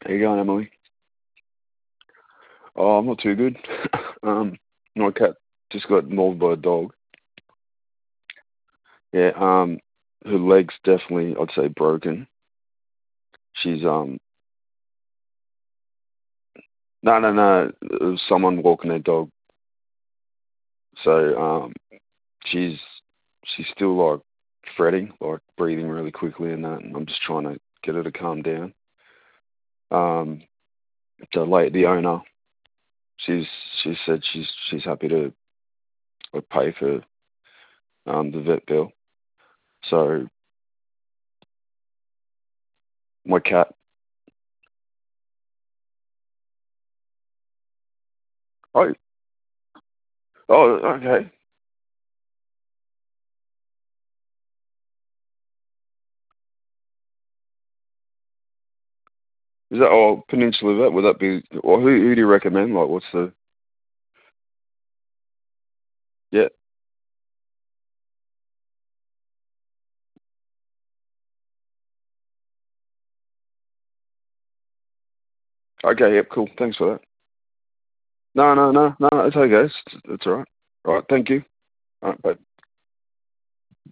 How you going, Emily? Oh, I'm not too good. My cat just got mauled by a dog. Yeah, her leg's definitely, I'd say, broken. She's no, no, no. It was someone walking their dog. So, she's she's still like fretting, like breathing really quickly and that. And I'm just trying to get her to calm down. Um, so, like the owner, she's she said she's happy to pay for the vet bill. So my cat. Oh, oh, okay. Is that Peninsula Vet? Would that be? Or who do you recommend? Like, what's the? Yeah. Okay. Yep. Cool. Thanks for that. No, no, no, no. It's okay. It's all right. All right. Thank you. All right. Bye.